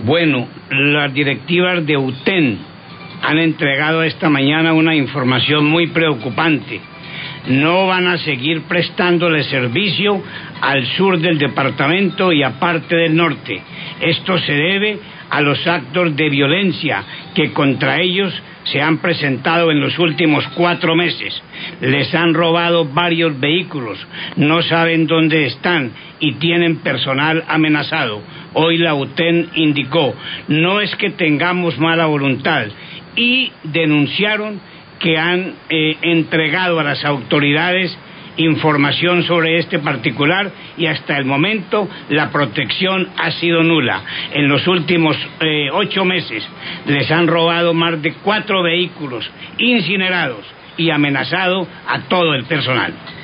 Bueno, las directivas de UTEN han entregado esta mañana una información muy preocupante. No van a seguir prestándole servicio al sur del departamento y a parte del norte. Esto se debe a los actos de violencia que contra ellos se han presentado en los últimos 4 meses. Les han robado varios vehículos, no saben dónde están y tienen personal amenazado. Hoy la UTEN indicó, no es que tengamos mala voluntad, y denunciaron que han entregado a las autoridades información sobre este particular y hasta el momento la protección ha sido nula. En los últimos 8 meses les han robado más de 4 vehículos incinerados y amenazado a todo el personal.